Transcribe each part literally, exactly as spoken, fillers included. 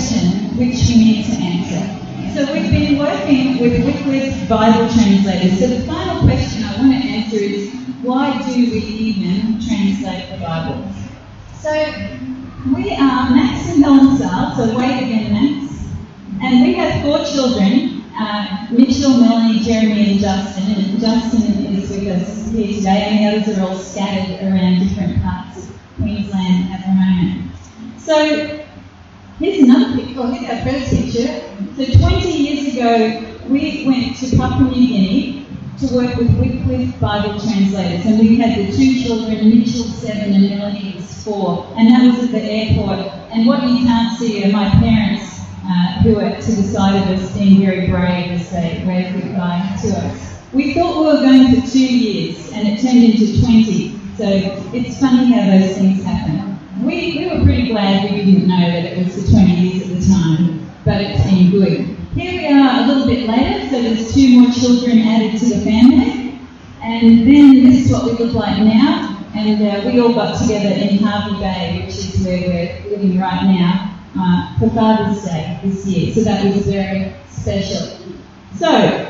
question which we need to answer. So we've been working with Wycliffe Bible translators. So the final question I want to answer is, why do we even translate the Bible? So we are Max and Helen Sal, so wait again, Max. And we have four children, uh, Mitchell, Melanie, Jeremy and Justin. And Justin is with us here today, and the others are all scattered around different parts of Queensland at the moment. So here's another picture, oh, here's our first picture. So twenty years ago, we went to Papua New Guinea to work with Wycliffe Bible translators, and we had the two children, Mitchell seven and Melanie was four, and that was at the airport. And what you can't see are my parents, uh, who are to the side of us being very brave as they waved goodbye to us. We thought we were going for two years, and it turned into twenty. So it's funny how those things happen. We, we were pretty glad we didn't know that it was for twenty years at the time, but it's been good. Here we are a little bit later, so there's two more children added to the family. And then this is what we look like now. And uh, we all got together in Harvey Bay, which is where we're living right now, uh, for Father's Day this year. So that was very special. So,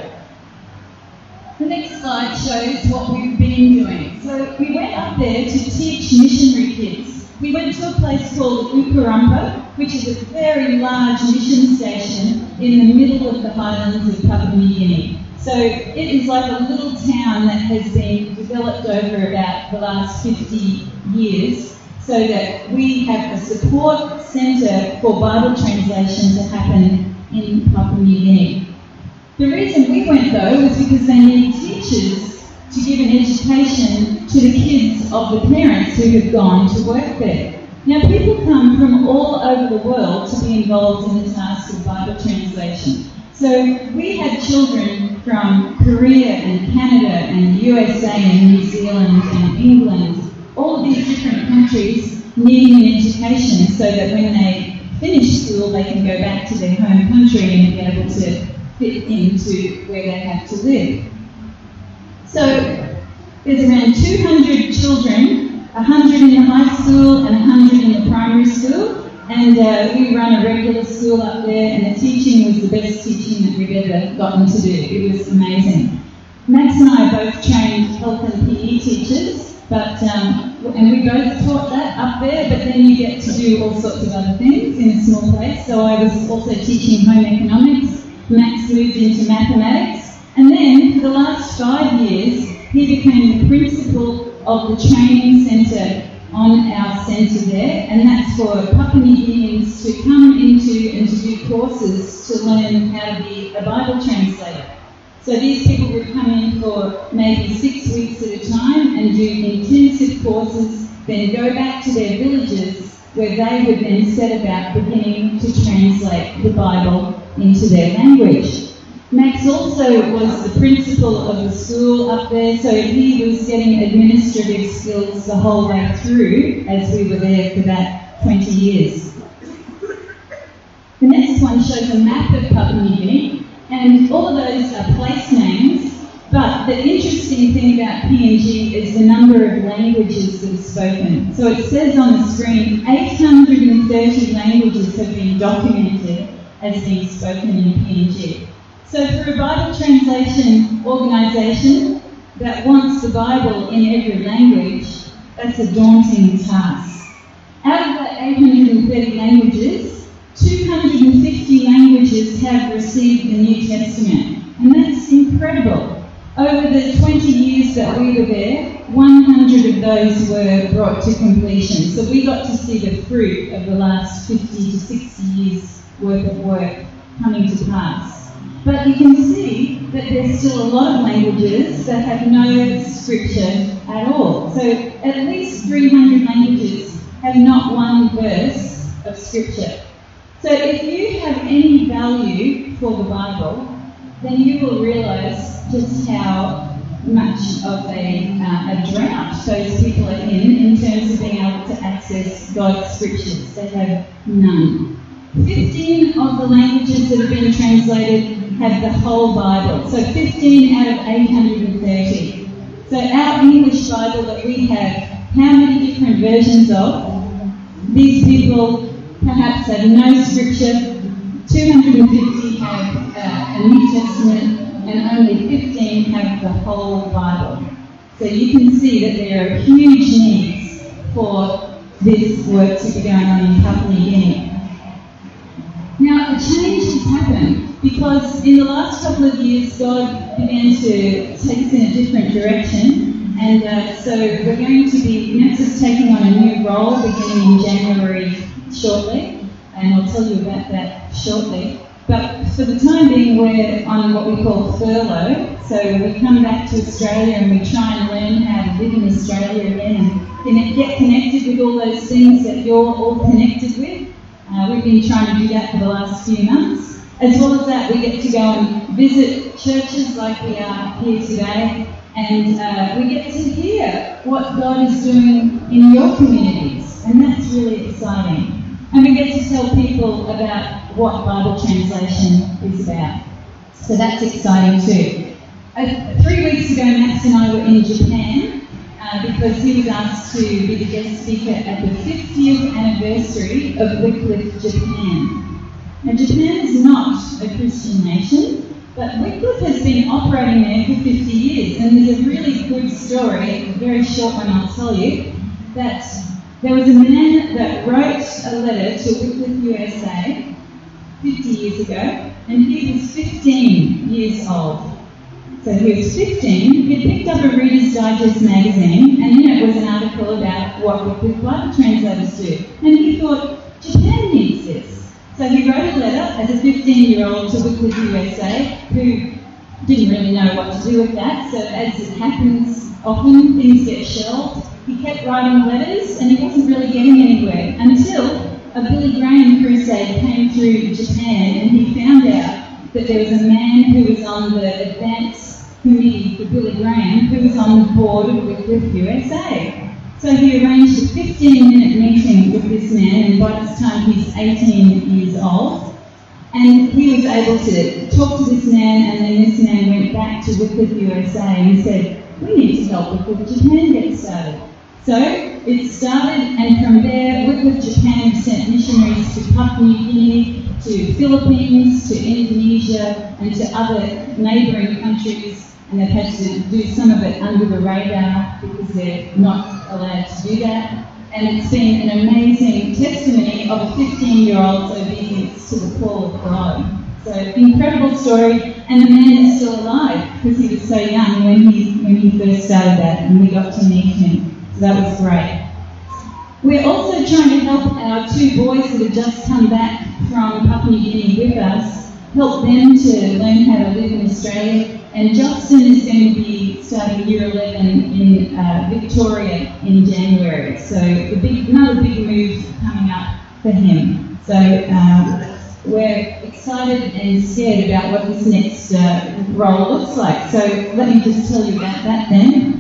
the next slide shows what we've been doing. So we went up there to teach missionary kids. We went to a place called Ukarumpa, which is a very large mission station in the middle of the highlands of Papua New Guinea. So it is like a little town that has been developed over about the last fifty years, so that we have a support centre for Bible translation to happen in Papua New Guinea. The reason we went though was because they need teachers to give an education to the kids of the parents who have gone to work there. Now, people come from all over the world to be involved in the task of Bible translation. So we had children from Korea and Canada and U S A and New Zealand and England, all of these different countries needing an education so that when they finish school they can go back to their home country and be able to fit into where they have to live. So there's around two hundred children, one hundred in the high school and one hundred in the primary school, and uh, we run a regular school up there, and the teaching was the best teaching that we've ever gotten to do. It was amazing. Max and I are both trained health and P E teachers, but um, and we both taught that up there, but then you get to do all sorts of other things in a small place. So I was also teaching home economics. Max moved into mathematics. And then, for the last five years, he became the principal of the training centre on our centre there, and that's for Papua New Guineans to come into and to do courses to learn how to be a Bible translator. So these people would come in for maybe six weeks at a time and do intensive courses, then go back to their villages where they would then set about beginning to translate the Bible into their language. Max also was the principal of the school up there, so he was getting administrative skills the whole way through as we were there for that twenty years. The next one shows a map of Papua New Guinea, and all of those are place names, but the interesting thing about P N G is the number of languages that are spoken. So it says on the screen, eight hundred thirty languages have been documented as being spoken in P N G. So for a Bible translation organisation that wants the Bible in every language, that's a daunting task. Out of the eight hundred thirty languages, two hundred fifty languages have received the New Testament, and that's incredible. Over the twenty years that we were there, one hundred of those were brought to completion. So we got to see the fruit of the last fifty to sixty years worth of work coming to pass. But you can see that there's still a lot of languages that have no scripture at all. So at least three hundred languages have not one verse of scripture. So if you have any value for the Bible, then you will realise just how much of a, uh, a drought those people are in in terms of being able to access God's scriptures. They have none. fifteen of the languages that have been translated have the whole Bible. So fifteen out of eight hundred thirty. So our English Bible that we have, how many different versions of? These people perhaps have no scripture, two hundred fifty have uh, a New Testament, and only fifteen have the whole Bible. So you can see that there are huge needs for this work to be going on in Papua New Guinea. Now, a change has happened because in the last couple of years, God began to take us in a different direction, and uh, so we're going to be, Nets is taking on a new role beginning in January shortly, and I'll tell you about that shortly. But for the time being, we're on what we call furlough, so we come back to Australia and we try and learn how to live in Australia again and get connected with all those things that you're all connected with. Uh, we've been trying to do that for the last few months. As well as that, we get to go and visit churches like we are here today, and uh, we get to hear what God is doing in your communities, and that's really exciting. And we get to tell people about what Bible translation is about. So that's exciting too. Uh, three weeks ago, Max and I were in Japan, Uh, because he was asked to be the guest speaker at the fiftieth anniversary of Wycliffe Japan. Now, Japan is not a Christian nation, but Wycliffe has been operating there for fifty years, and there's a really good story, a very short one I'll tell you, that there was a man that wrote a letter to Wycliffe U S A fifty years ago, and he was fifteen years old. So he was fifteen, he picked up a Reader's Digest magazine, and in it was an article about what Wycliffe Bible translators do. And he thought, Japan needs this. So he wrote a letter as a fifteen-year-old to Wycliffe U S A, who didn't really know what to do with that. So as it happens, often things get shelved. He kept writing letters, and he wasn't really getting anywhere until a Billy Graham crusade came through Japan, and he found out that there was a man who was on the advance committee for Billy Graham who was on the board of Wycliffe U S A. So he arranged a fifteen-minute meeting with this man, and by this time he's eighteen years old. And he was able to talk to this man, and then this man went back to Wycliffe U S A and said, we need to help Wycliffe Japan get started. So it started, and from there, Wycliffe Japan sent missionaries to Papua New Guinea, to Philippines, to Indonesia, and to other neighbouring countries, and they've had to do some of it under the radar because they're not allowed to do that. And it's been an amazing testimony of a fifteen-year-old's obedience to the call of God. So, incredible story, and the man is still alive because he was so young when he when he first started that, and we got to meet him. So that was great. We're also trying to help our two boys that have just come back from Papua New Guinea with us, help them to learn how to live in Australia. And Justin is going to be starting year eleven in uh, Victoria in January. So the big, another big move coming up for him. So um, we're excited and scared about what this next uh, role looks like. So let me just tell you about that then.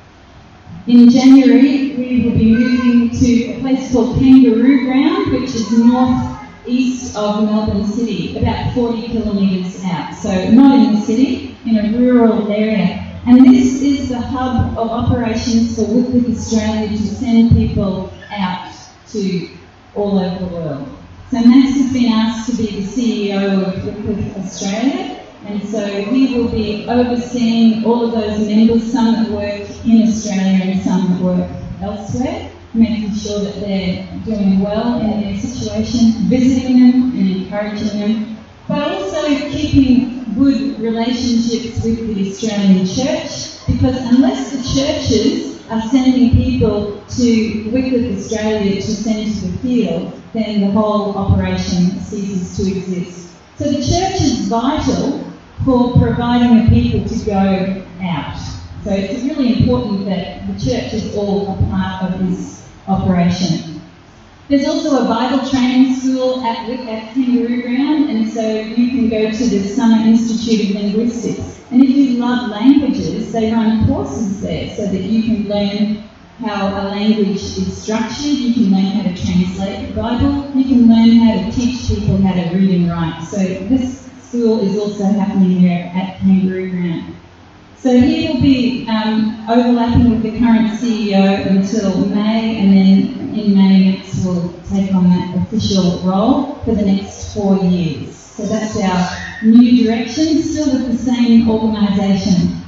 In January, we will be moving to a place called Kangaroo Ground, which is north-east of Melbourne City, about forty kilometres out. So not in the city, in a rural area. And this is the hub of operations for Wycliffe Australia to send people out to all over the world. So Max has been asked to be the C E O of Wycliffe Australia, and so he will be overseeing all of those members, some that work in Australia and some that work elsewhere, making sure that they're doing well in their situation, visiting them and encouraging them, but also keeping good relationships with the Australian church, because unless the churches are sending people to Wycliffe Australia to send to the field, then the whole operation ceases to exist. So the church is vital for providing the people to go out. So it's really important that the church is all a part of this operation. There's also a Bible training school at, at Kangaroo Ground, and so you can go to the Summer Institute of Linguistics. And if you love languages, they run courses there so that you can learn how a language is structured, you can learn how to translate the Bible, you can learn how to teach people how to read and write. So this school is also happening there at Kangaroo Ground. So he will be um, overlapping with the current C E O until May, and then in May next will take on that official role for the next four years. So that's our new direction, still with the same organisation.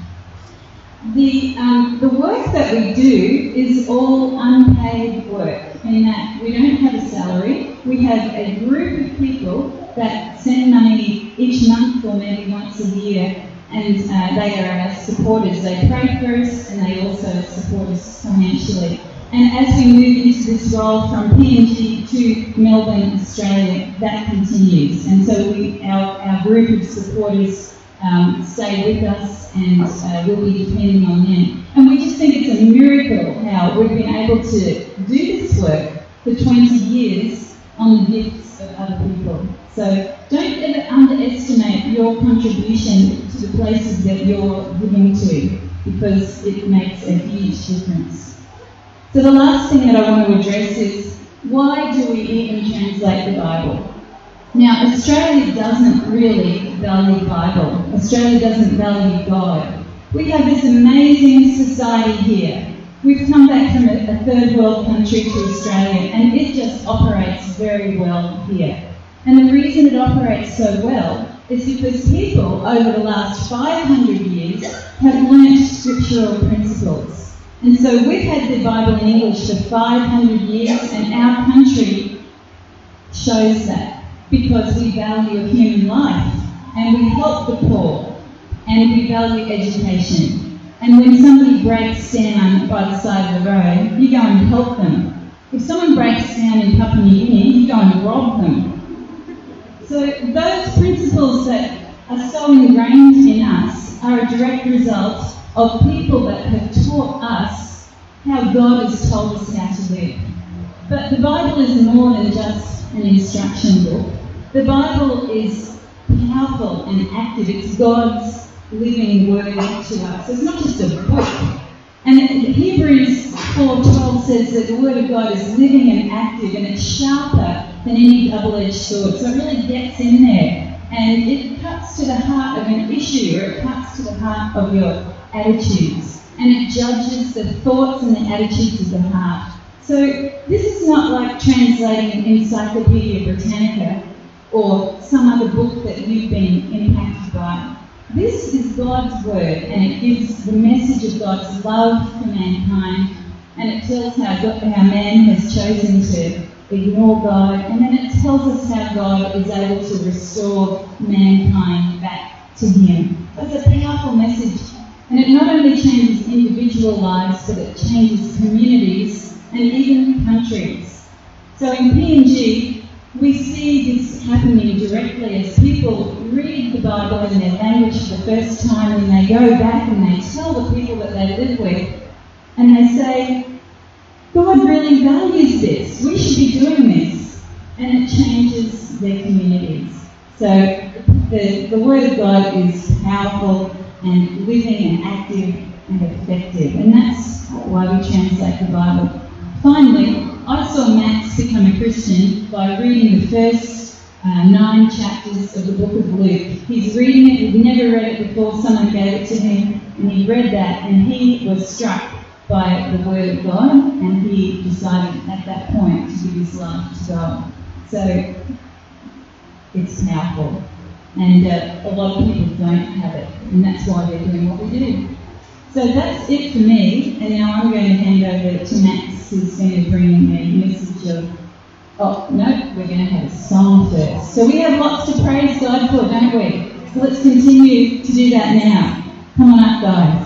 The, um, the work that we do is all unpaid work, in that we don't have a salary. We have a group of people that send money each month or maybe once a year, and uh, they are our supporters. They pray for us and they also support us financially. And as we move into this role from P N G to Melbourne, Australia, that continues. And so we, our, our group of supporters um, stay with us, and uh, we'll be depending on them. And we just think it's a miracle how we've been able to do this work for twenty years on the gifts of other people. So don't ever underestimate your contribution to the places that you're giving to, because it makes a huge difference. So the last thing that I want to address is, why do we even translate the Bible? Now, Australia doesn't really value the Bible. Australia doesn't value God. We have this amazing society here. We've come back from a, a third world country to Australia, and it just operates very well here. And the reason it operates so well is because people over the last five hundred years have learnt scriptural principles. And so we've had the Bible in English for five hundred years, and our country shows that, because we value human life, and we help the poor, and we value education. And when somebody breaks down by the side of the road, you go and help them. If someone breaks down in Papua New Guinea, you go and rob them. So those principles that are so ingrained in us are a direct result of people that have taught us how God has told us how to live. But the Bible is more than just an instruction book. The Bible is powerful and active. It's God's living word to us. It's not just a book. And Hebrews four twelve says that the word of God is living and active, and it's sharper than any double-edged sword. So it really gets in there, and it cuts to the heart of an issue, or it cuts to the heart of your attitudes, and it judges the thoughts and the attitudes of the heart. So this is not like translating Encyclopedia Britannica or some other book that you've been impacted by. This is God's word, and it gives the message of God's love for mankind, and it tells how, God, how man has chosen to ignore God, and then it tells us how God is able to restore mankind back to Him. So it's a powerful message, and it not only changes individual lives, but it changes communities and even countries. So in P N G, we see this happening directly as people read the Bible in their language for the first time, and they go back and they tell the people that they live with, and they say, God really values this. We should be doing this. And it changes their communities. So the, the Word of God is powerful and living and active and effective. And that's why we translate the Bible. Finally, I saw Max become a Christian by reading the first uh, nine chapters of the book of Luke. He's reading it, he'd never read it before, someone gave it to him, and he read that, and he was struck by the Word of God, and he decided at that point to give his life to God. So it's powerful, and uh, a lot of people don't have it, and that's why they're doing what we do. So that's it for me, and now I'm going to hand over to Max, who's going to bring a message of, oh no, we're going to have a song first. So we have lots to praise God for, don't we? So let's continue to do that now. Come on up, guys.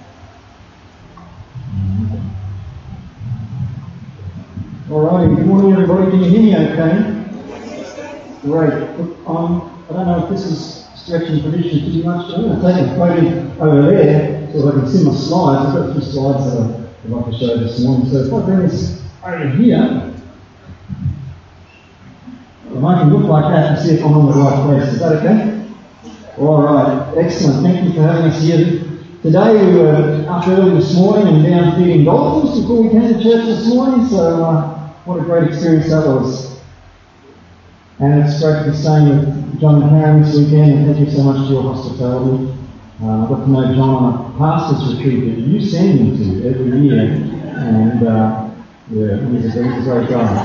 Alrighty, good morning everybody. Can you hear me okay? Great. Look, um, I don't know if this is stretching tradition too much. I'm going to take a photo over there so that I can see my slides. I've got a few slides that I'd like to show this morning. So if I bring this over here, I'll make it look like that and see if I'm on the right place. Is that okay? Alright, excellent. Thank you for having us here. Today we were up early this morning and down feeding dolphins before we came to church this morning, so uh, what a great experience that was. And it's great to be staying with John and Karen this weekend, and thank you so much for your hospitality. Uh, I got to know John on pastor's retreat that you send him to every year, and uh, yeah, he's a, he's a great guy.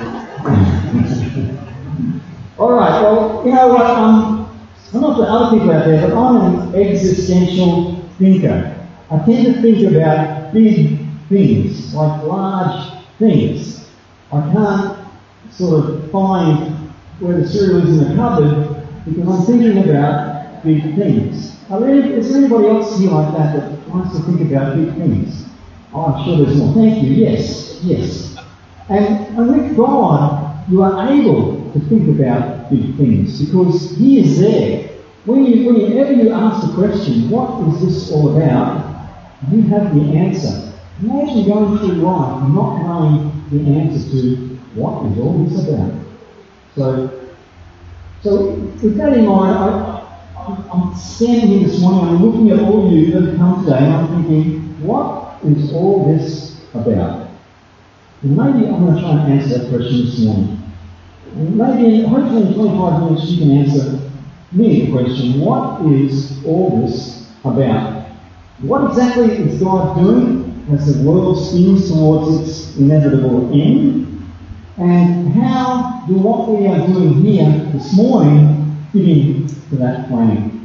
So. All right, well, you know what, um, I'm not for other people out there, but I'm an existential thinker. I tend to think about big things, like large things. I can't sort of find where the cereal is in the cupboard because I'm thinking about big things. Are there, is there anybody else here like that that wants to think about big things? Oh, I'm sure there's more. Thank you. Yes, yes. And, and with God, you are able to think about big things because He is there. When you, whenever you ask the question, what is this all about? You have the answer. Imagine going through life and not knowing the answer to what is all this about. So, so with that in mind, I, I, I'm standing here this morning, I'm looking at all of you that have come today, and I'm thinking, what is all this about? And maybe I'm going to try and answer that question this morning. And maybe, hopefully in twenty-five minutes you can answer me the question, what is all this about? What exactly is God doing as the world spins towards its inevitable end? And how do what we are doing here this morning fit into that plan?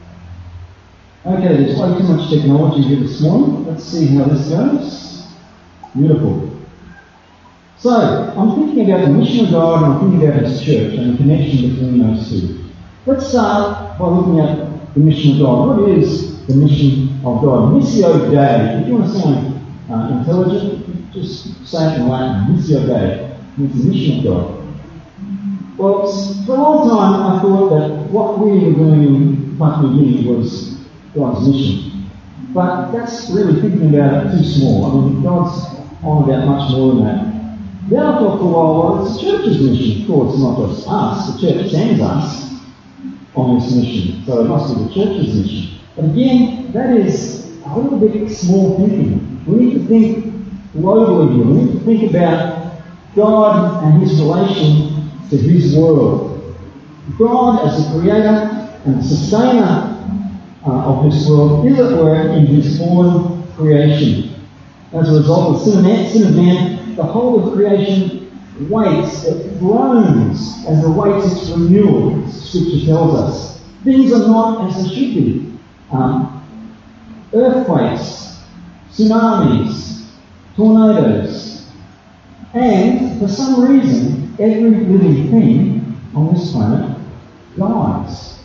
Okay, there's way too much technology here this morning. Let's see how this goes. Beautiful. So, I'm thinking about the mission of God and I'm thinking about His church and the connection between those two. Let's start by looking at the mission of God. What is the mission of God? Missio Dei. If you want to sound uh, intelligent, just say it in Latin. Missio Dei. It's the mission of God. Well, for a long time I thought that what we were doing in Papua New Guinea was God's mission. But that's really thinking about it too small. I mean, God's on about much more than that. Then I thought for a while, well, it's the church's mission. Of course, not just us. The church sends us on this mission. So it must be the church's mission. But again, that is a little bit small thinking. We need to think globally here. We need to think about God and His relation to His world. God as the creator and sustainer uh, of this world is at work in His fallen creation. As a result of sin of, sin of man, the whole of creation waits, it groans as it awaits its renewal, Scripture tells us. Things are not as they should be. Um, earthquakes, tsunamis, tornadoes, and for some reason, every living thing on this planet dies.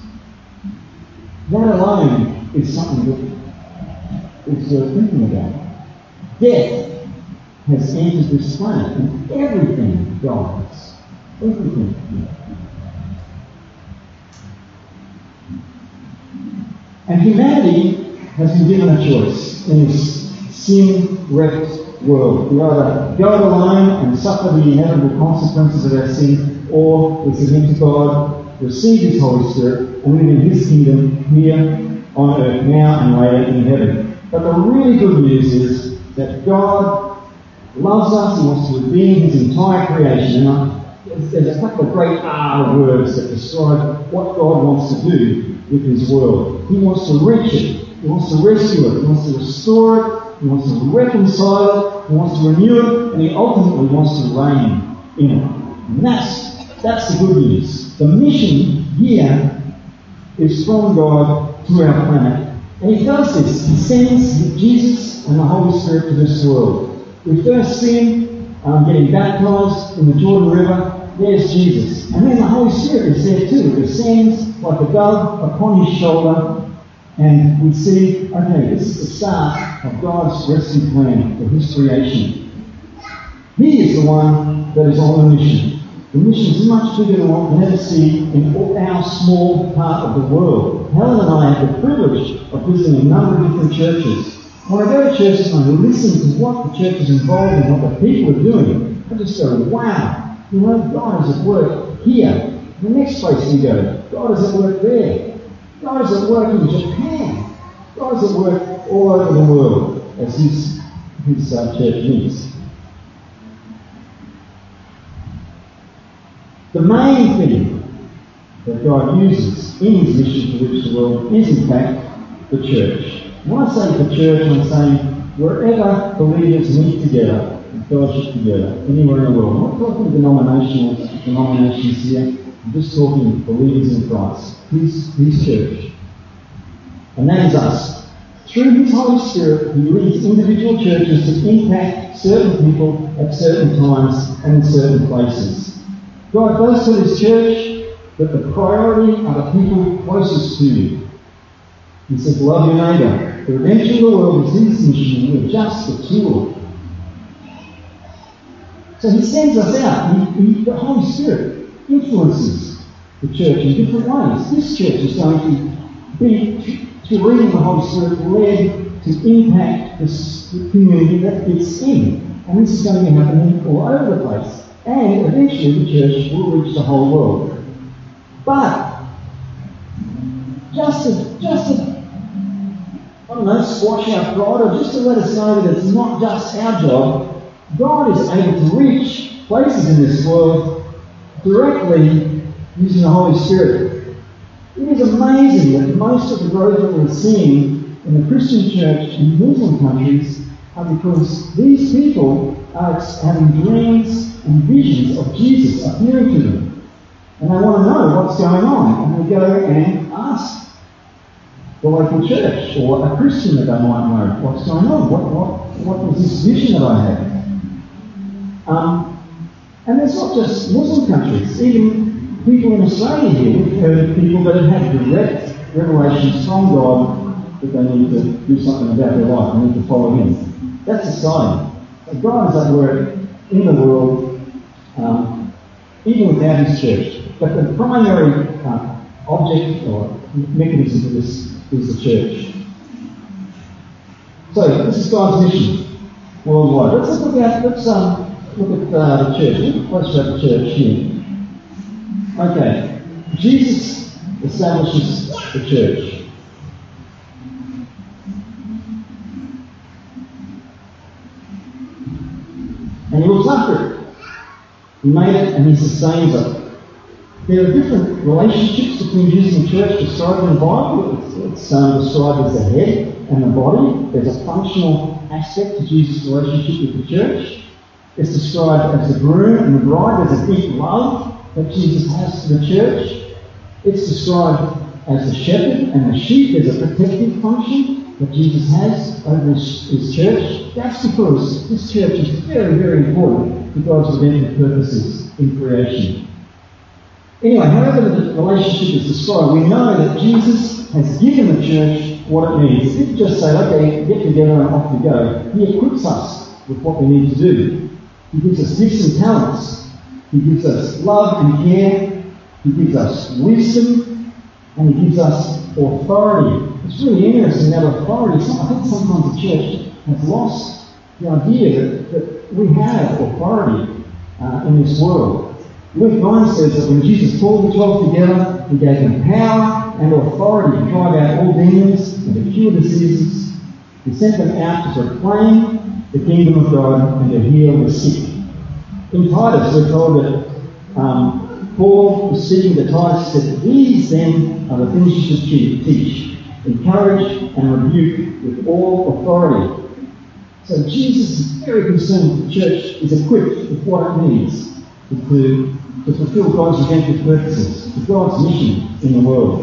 That alone is something that is worth thinking about. Death has entered this planet and everything dies. Everything. And humanity has been given a choice in this sin-wrecked world. We either go it alone and suffer the inevitable consequences of our sin, or we submit to God, receive His Holy Spirit, and live in His kingdom here on earth now and later in heaven. But the really good news is that God loves us. He wants to redeem His entire creation. And there's a couple of great R words that describe what God wants to do with His world. He wants to reach it. He wants to rescue it. He wants to restore it. He wants to reconcile it. He wants to renew it. And He ultimately wants to reign in it. And that's, that's the good news. The mission here is from God to our planet. And He does this. He sends Jesus and the Holy Spirit to this world. We first see Him um, getting baptized in the Jordan River. There's Jesus. And then the Holy Spirit is there too. It descends like a dove upon His shoulder. And we see, okay, this is the start of God's rescue plan for His creation. He is the one that is on the mission. The mission is much bigger than what we ever see in our small part of the world. Helen and I have the privilege of visiting a number of different churches. When I go to churches and I listen to what the church is involved in, what the people are doing, I just go, wow, you know, God is at work here. The next place we go, God is at work there. God is at work in Japan. God is at work all over the world as His, his uh, church meets. The main thing that God uses in His mission to reach the world is, in fact, the church. When I say the church, I'm saying wherever believers meet together and fellowship together, anywhere in the world. I'm not talking denominational denominations here. I'm just talking believers in Christ. His, his church. And that is us. Through His Holy Spirit, He leads individual churches to impact certain people at certain times and in certain places. God does to His church, but the priority are the people closest to you. He says, love your neighbour. The redemption of the world is His mission, and we're just a tool. So He sends us out. He, he, the Holy Spirit influences the church in different ways. This church is going to be, through reading the Holy Spirit, led to impact this, the community that it's in. And this is going to be happening all over the place. And eventually the church will reach the whole world. But, just to, just to, I don't know, squash our pride, or just to let us know that it's not just our job, God is able to reach places in this world directly using the Holy Spirit. It is amazing that most of the growth that we're seeing in the Christian church in Muslim countries are because these people are having dreams and visions of Jesus appearing to them. And they want to know what's going on. And they go and ask the local church or a Christian that they might know what's going on. What, what, what was this vision that I had? Um, and it's not just Muslim countries. Even people in Australia here, we've heard people that have had direct revelations from God that they need to do something about their life. They need to follow Him. That's a sign. So God is at work in the world, um, even without His church. But the primary uh, object or mechanism of this is the church. So this is God's mission worldwide. Let's look at let's um, look at uh, the church. Let's look at the church here. Okay, Jesus establishes the church. And He looks after it. He made it and He sustains it. There are different relationships between Jesus and church described in the Bible. It's, it's um, described as the head and the body. There's a functional aspect to Jesus' relationship with the church. It's described as the groom and the bride. There's a deep love that Jesus has to the church. It's described as the shepherd and the sheep. There's a protective function that Jesus has over his, his church. That's because this church is very, very important to God's redemptive purposes in creation. Anyway, however the relationship is described, we know that Jesus has given the church what it needs. He didn't just say, okay, get together and off we go. He equips us with what we need to do. He gives us gifts and talents. He gives us love and care. He gives us wisdom. And He gives us authority. It's really interesting that authority. I think sometimes the church has lost the idea that, that we have authority uh, in this world. Luke nine says that when Jesus called the twelve together, He gave them power and authority to drive out all demons and to cure diseases. He sent them out to proclaim the kingdom of God and to heal the sick. In Titus, we're told that um, Paul was speaking to Titus, said, these then are the things you should teach, encourage and rebuke with all authority. So Jesus is very concerned that the church is equipped with what it needs to, to fulfill God's redemptive purposes, to God's mission in the world.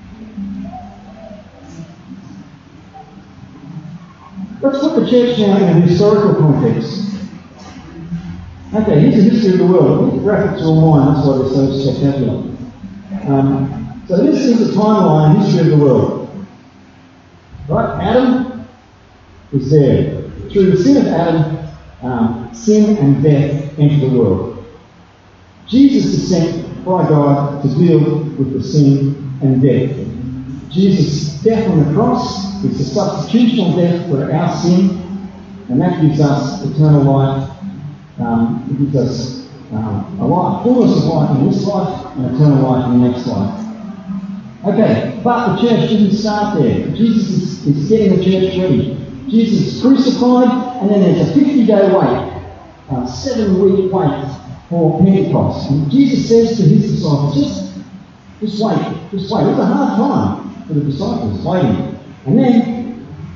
Let's put the church now in a historical context. Okay, here's the history of the world. The graphics are all mine, that's why they're so spectacular. Um, so this is the timeline, history of the world. Right, Adam is there. Through the sin of Adam, um, sin and death entered the world. Jesus is sent by God to deal with the sin and death. Jesus' death on the cross is the substitutional death for our sin, and that gives us eternal life. Um, it gives us um, a life, fullness of life in this life and eternal life in the next life. Okay, but the church didn't start there. Jesus is, is getting the church ready. Jesus is crucified, and then there's a fifty-day wait, a seven-week wait for Pentecost. And Jesus says to His disciples, just, just wait, just wait. It was a hard time for the disciples waiting. And then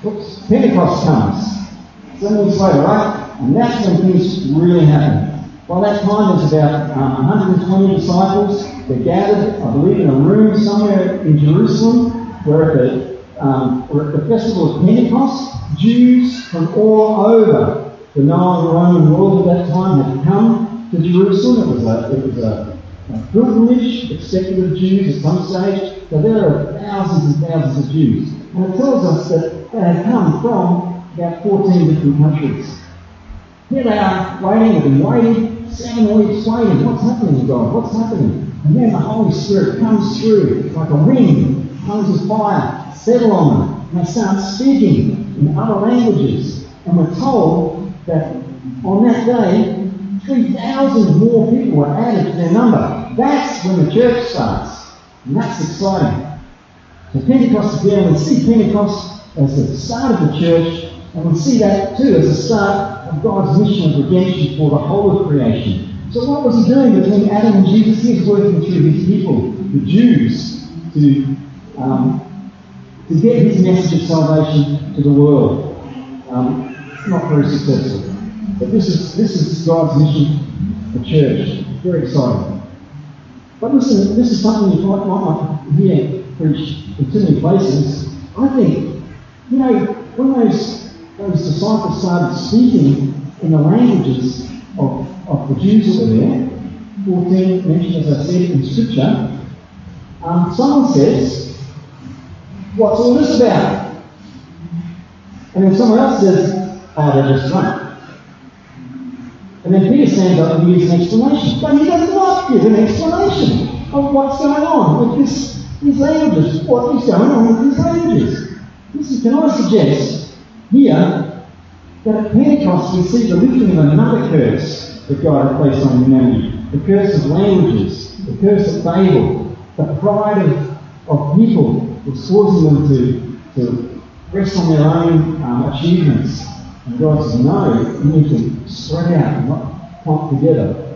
Oops, Pentecost comes. Seven weeks later, right? And that's when things really happen. By that time, there's about um, one hundred twenty disciples. They're gathered, I believe, in a room somewhere in Jerusalem. We're at the, um, we're at the festival of Pentecost. Jews from all over the known Roman world at that time had come to Jerusalem. It was a, it was a, a pilgrimage expected of Jews at some stage. So there are thousands and thousands of Jews. And it tells us that they had come from about fourteen different countries. Here they are waiting, they've been waiting, seven weeks waiting. What's happening, God? What's happening? And then the Holy Spirit comes through like a wind, comes with fire, settle on them, and they start speaking in other languages. And we're told that on that day, three thousand more people were added to their number. That's when the church starts. And that's exciting. So Pentecost is there, and we see Pentecost as the start of the church, and we see that too as the start of God's mission of redemption for the whole of creation. So what was he doing between Adam and Jesus? He was working through his people, the Jews, to um, to get his message of salvation to the world. Um, not very successful. But this is this is God's mission, the church. Very exciting. But listen, this is something you might not hear preached in too many places. I think, you know, when those those disciples started speaking in the languages of, of the Jews that were there, fourteen mentioned, as I said, in Scripture, um, someone says, what's all this about? And then someone else says, oh, they're just drunk. And then Peter stands up and gives an explanation. But he does not give an explanation of what's going on with this, these languages. What is going on with these languages? This is, can I suggest here that at Pentecost we see the lifting of another curse that God had placed on humanity. The curse of languages, the curse of Babel, the pride of, of people was causing them to, to rest on their own um, achievements. And God says, no, you need to spread out and not clump together.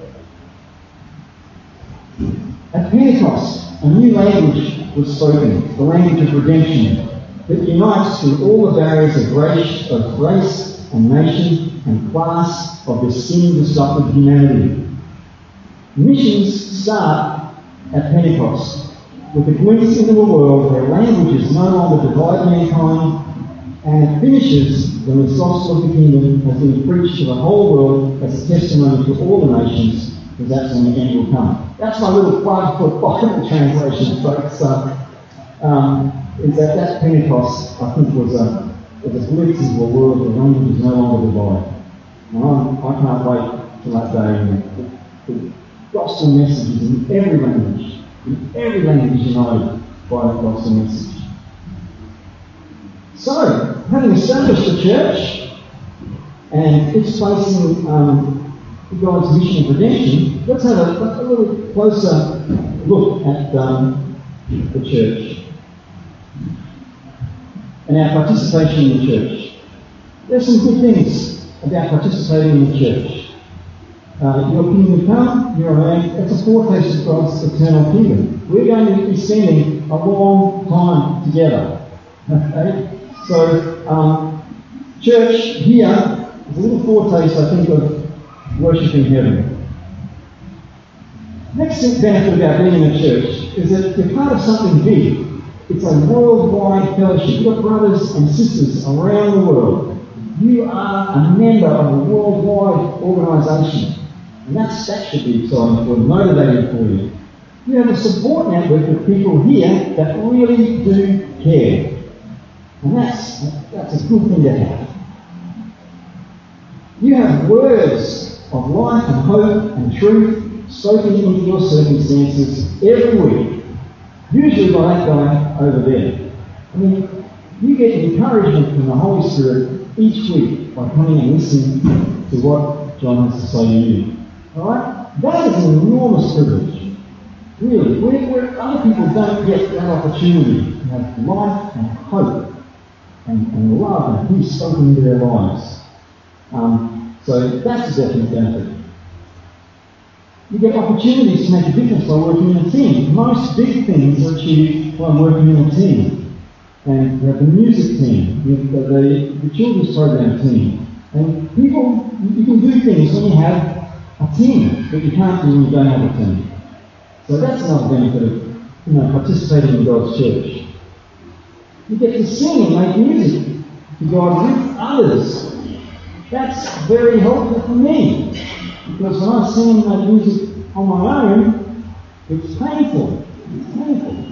At Pentecost, a new language was spoken, the language of redemption, that unites through all the barriers of race, of race and nation and class of this sin-disrupted humanity. Missions start at Pentecost, with a glimpse into a world where languages no longer divide mankind, and it finishes when the gospel of the kingdom has been preached to the whole world as a testimony to all the nations, because that's when the end will come. That's my little plug for Bible translation, folks. So, um, is that that Pentecost, I think, was a, was a glimpse into a world where languages no longer divide. And I'm, I can't wait till that day when the, the gospel message is in every language, in every language united by that gospel message. So, having established the church and its place in um, God's mission of redemption, let's have a, a little closer look at um, the church and our participation in the church. There's some good things about participating in the church. Uh, your kingdom come, your reign, it's a foretaste of God's eternal kingdom. We're going to be spending a long time together. Okay? So, um, church here is a little foretaste, I think, of worship in heaven. Next benefit about being in a church is that you're part of something big. It's a worldwide fellowship. You've got brothers and sisters around the world. You are a member of a worldwide organisation. And that's, that should be exciting for you, motivating for you. You have a support network of people here that really do care. And that's, that's a good thing to have. You have words of life and hope and truth spoken into your circumstances every week. Usually by that guy over there. I mean, you get encouragement from the Holy Spirit each week by coming and listening to what John has to say to you. Alright? That is an enormous privilege. Really. Where, where other people don't get that opportunity to have life and hope and, and love and peace spoken into their lives. Um, so that's a definite benefit. You get opportunities to make a difference by working in a team. Most big things are achieved by working in a team. and we have the music team, we have the, the, the children's program team. And people, you can do things when you have a team, but you can't do when you don't have a team. So that's another benefit of, you know, participating in God's church. You get to sing and make music to God with others. That's very helpful for me, because when I sing and make music on my own, it's painful. It's painful.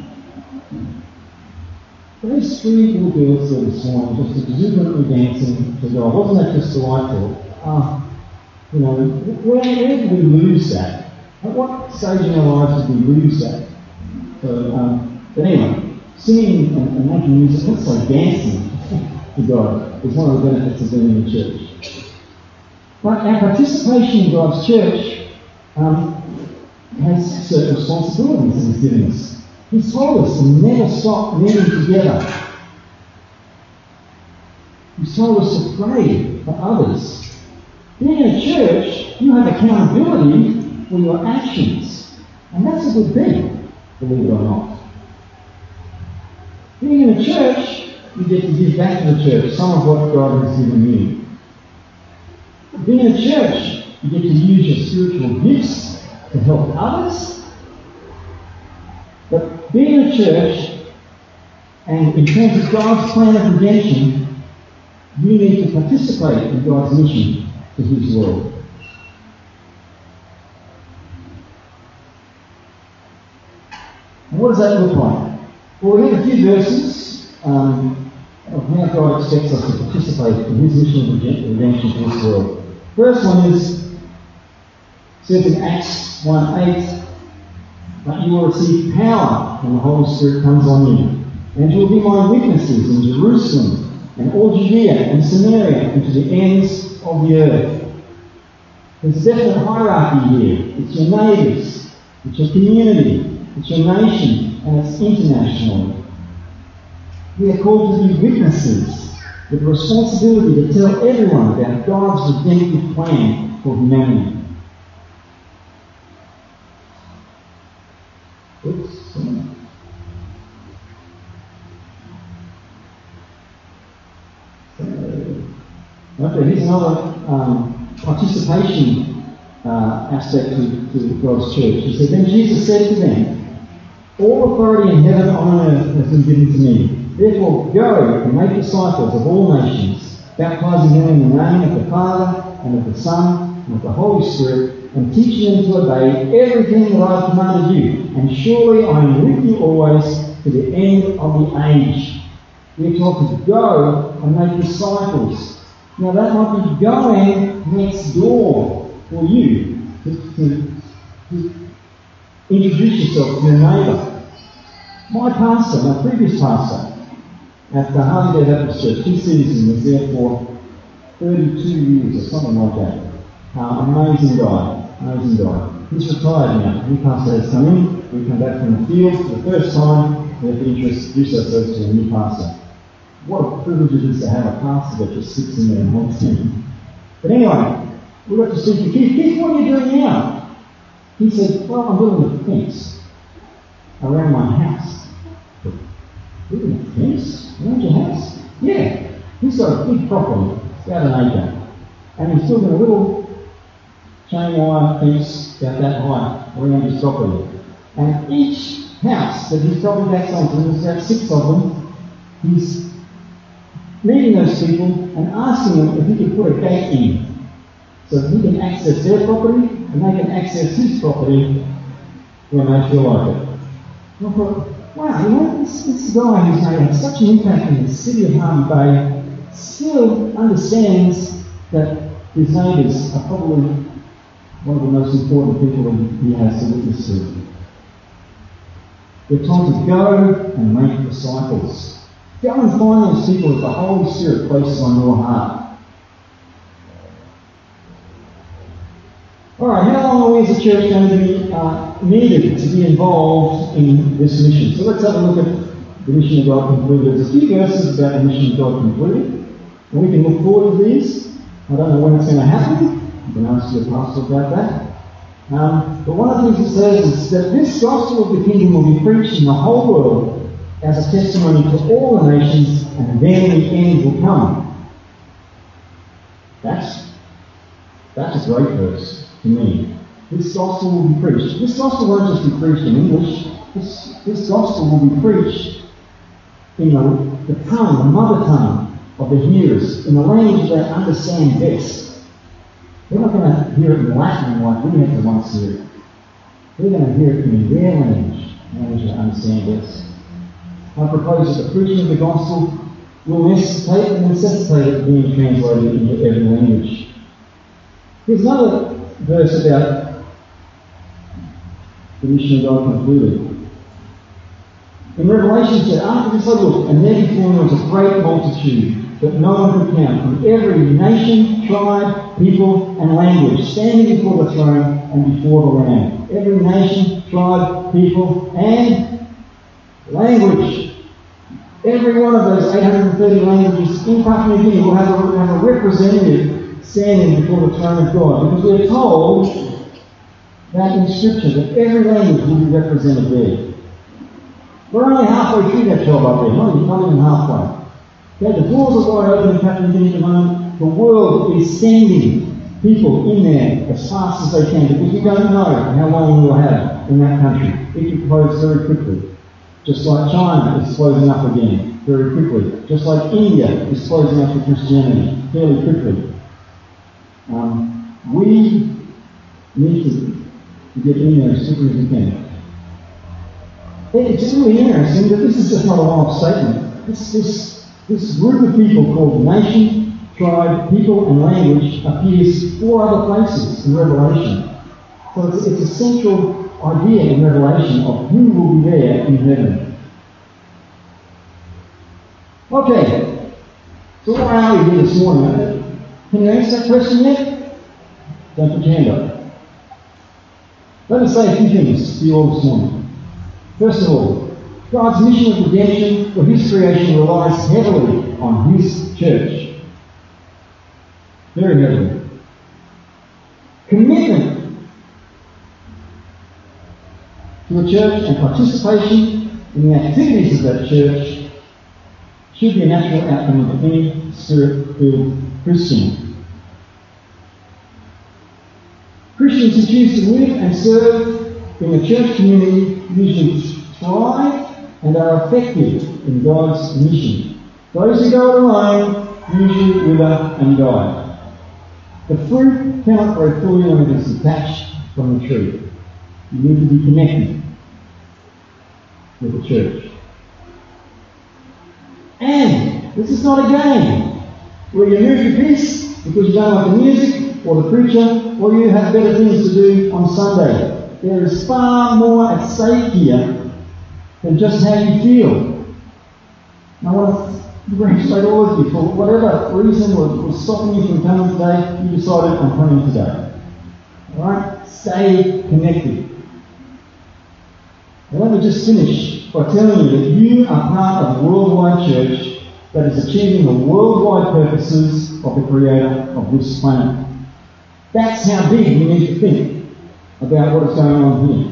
Those three little girls there this morning, just exuberantly dancing to God, wasn't that just delightful? Ah, you know, where, where did we lose that? At what stage in our lives did we lose that? So, um, but anyway, singing and, and making music, also dancing to God, is one of the benefits of being in the church. But our participation in God's church um, has certain responsibilities He's given us. He's told us to never stop meeting together. He's told us to pray for others. Being in a church, you have accountability for your actions. And that's a good thing, believe it or not. Being in a church, you get to give back to the church some of what God has given you. Being in a church, you get to use your spiritual gifts to help others. But being in a church, and in terms of God's plan of redemption, you need to participate in God's mission to His world. And what does that look like? Well, we have a few verses um, of how God expects us to participate in His mission of redemption to this world. First one is, says in Acts one eight, but you will receive power when the Holy Spirit comes on you, and you will be my witnesses in Jerusalem and all Judea and Samaria and to the ends of the earth. There's a definite hierarchy here. It's your neighbours, it's your community, it's your nation, and it's international. We are called to be witnesses with the responsibility to tell everyone about God's redemptive plan for humanity. Oops. Okay, here's another um, participation uh, aspect to, to God's church. He said, then Jesus said to them, all authority in heaven and on earth has been given to me. Therefore go and make disciples of all nations, baptizing them in the name of the Father and of the Son and of the Holy Spirit, and teaching them to obey everything that I have commanded you. And surely I am with you always to the end of the age. We're told to go and make disciples. Now that might be going next door for you to, to, to introduce yourself to your neighbour. My pastor, my previous pastor at the Harley Baptist Church, his citizen was there for thirty-two years or something like that. Uh, amazing guy. Amazing guy. He's retired now. New pastor has come in. We come back from the field for the first time. We have to introduce ourselves to a new pastor. What a privilege it is to have a pastor that just sits in there and helps him. But anyway, we got to speak to Keith. Keith, what are you doing now? He said, well, I'm building a fence around my house. Building a fence around your house? Yeah. He's got a big property, about an acre. And he's building a little chain wire fence about that high around his property. And each house that his property backs onto, there's about six of them, he's meeting those people and asking them if he can put a gate in so that he can access their property and they can access his property when they feel like it. And I thought, wow, you know, this, this guy who's made such an impact in the city of Harvey Bay still understands that his neighbours are probably one of the most important people he has to witness to. We're told to go and make disciples. Go and find those people that the Holy Spirit places on your heart. Alright, how long are we as a church going to be uh, needed to be involved in this mission? So let's have a look at the mission of God completed. There's a few verses about the mission of God completed, and we can look forward to these. I don't know when it's going to happen. You can ask your pastor about that. Um, but one of the things it says is that this gospel of the kingdom will be preached in the whole world as a testimony to all the nations, and then the end will come. That's, that's a great verse to me. This gospel will be preached. This gospel won't just be preached in English. This, this gospel will be preached in the, the tongue, the mother tongue of the hearers, in the language they understand best. They're not going to hear it in Latin like we had to once hear it. They're going to hear it in their language, language they understand best. I propose that the preaching of the gospel will necessitate and necessitate it being translated into every language. Here's another verse about the mission of God concluded. In Revelation it said, after this I looked, and there before me was a great multitude that no one could count, from every nation, tribe, people, and language, standing before the throne and before the Lamb. Every nation, tribe, people, and language. Every one of those eight hundred thirty languages in Papua New Guinea will have a, have a representative standing before the throne of God, because we're told that in Scripture that every language will be represented there. We're only halfway through that job up there, not even, not even halfway. Okay, the doors are wide open in Papua New Guinea at the moment. The world is sending people in there as fast as they can, because we don't know how long we'll have in that country. It can close very quickly. Just like China is closing up again very quickly. Just like India is closing up to Christianity fairly quickly. Um, we need to, to get in there as quickly as we can. It's really interesting that this is just not a one-off statement. This, this, this group of people called nation, tribe, people, and language appears four other places in Revelation. So it's, it's a central idea in Revelation of who will be there in heaven. Okay, so why are we here this morning? Can you answer that question yet? Don't put your hand up. Let me say a few things to you all this morning. First of all, God's mission of redemption for His creation relies heavily on His church. Very heavily. Commitment to a church and participation in the activities of that church should be a natural outcome of any Spirit-filled Christian. Christians who choose to live and serve in the church community usually thrive and are effective in God's mission. Those who go alone usually wither and die. The fruit cannot grow fully when it is detached from the tree. You need to be connected with the church. And this is not a game where you move to peace because you don't like the music or the preacher or you have better things to do on Sunday. There is far more at stake here than just how you feel. And I want to congratulate all of you for whatever reason was stopping you from coming today. You decided I'm coming today. Alright? Stay connected. And let me just finish by telling you that you are part of a worldwide church that is achieving the worldwide purposes of the Creator of this planet. That's how big you need to think about what is going on here.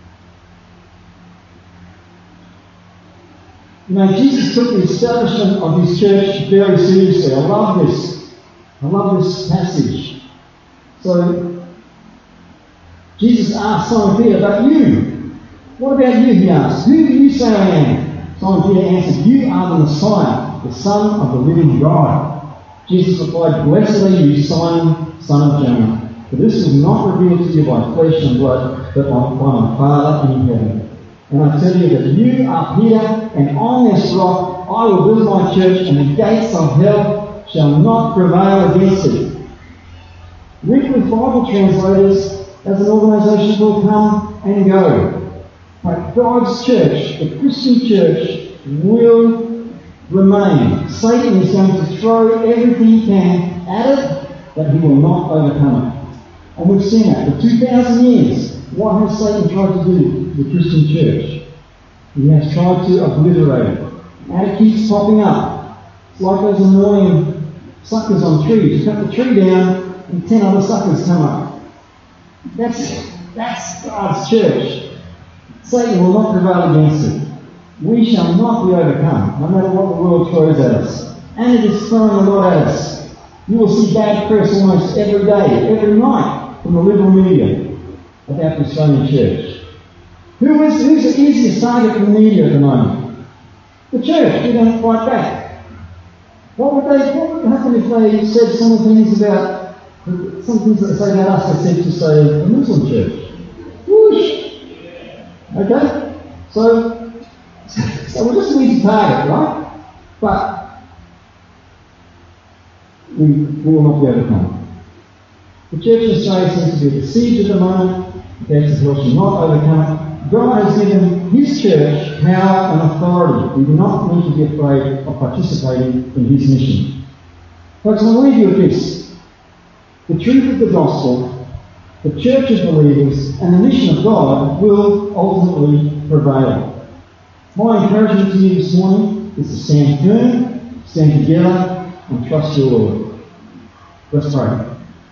You know, Jesus took the establishment of His church very seriously. I love this. I love this passage. So, Jesus asked Simon Peter, but you, what about you, he asked. Who do you say I am? Simon Peter answered, you are the Messiah, the Son of the living God. Jesus replied, blessed are you, Simon, son of Jonah. For this was not revealed to you by flesh and blood, but by my Father in heaven. And I tell you that you are Peter, and on this rock I will build my church, and the gates of hell shall not prevail against it. Wycliffe Bible Translators, as an organisation, will come and go. But God's church, the Christian church, will remain. Satan is going to throw everything he can at it, but he will not overcome it. And we've seen that for two thousand years. What has Satan tried to do to the Christian church? He has tried to obliterate it. And it keeps popping up. It's like those annoying suckers on trees. You cut the tree down and ten other suckers come up. That's, that's God's church. Satan will not prevail against it. we shall not be overcome, no matter what the world throws at us. And it is throwing a lot at us. You will see bad press almost every day, every night, from the liberal media about the Australian church. Who is, who's the easiest target for the media at the moment? The church. We don't fight back. What would they? What would happen if they said some of the things about some things that they say about us? They said to say the Muslim church. Whoosh. Okay. So, so we're just an easy target, right? But we, we will not be overcome. The church in Australia seems to be besieged at the moment. The gates of hell shall not overcome it. God has given His church power and authority. We do not need to be afraid of participating in His mission. Folks, I'll leave you with this. The truth of the gospel, the church of believers, and the mission of God will ultimately prevail. My encouragement to you this morning is to stand firm, stand together, and trust your Lord. Let's pray.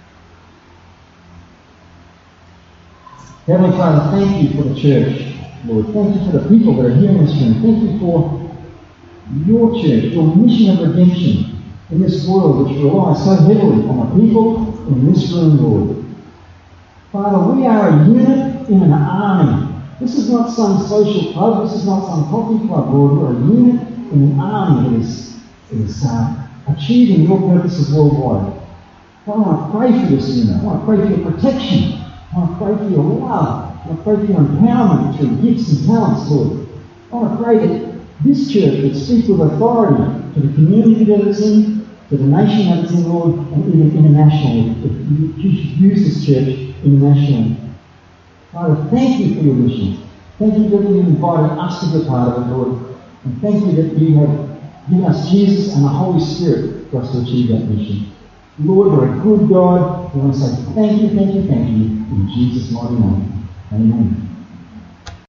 Heavenly Father, thank you for the church, Lord. Thank you for the people that are here in this room. Thank you for your church, your mission of redemption in this world which relies so heavily on the people in this room, Lord. Father, we are a unit in an army. This is not some social club. This is not some coffee club, Lord. We're a unit in an army that is, is uh, achieving your purposes worldwide. Father, I want to pray for this unit. I want to pray for your protection. I want to pray for your love. I want to pray for your empowerment through gifts and talents, Lord. I want to pray that this church would speak with authority to the community that it's in, to the nation that it's in, Lord, and even internationally. If you should use this church internationally. Father, thank you for your mission. Thank you that you invited us to be a part of it, Lord. And thank you that you have given us Jesus and the Holy Spirit for us to achieve that mission. Lord, you're a good God. We want to say thank you, thank you, thank you. In Jesus' mighty name. Amen.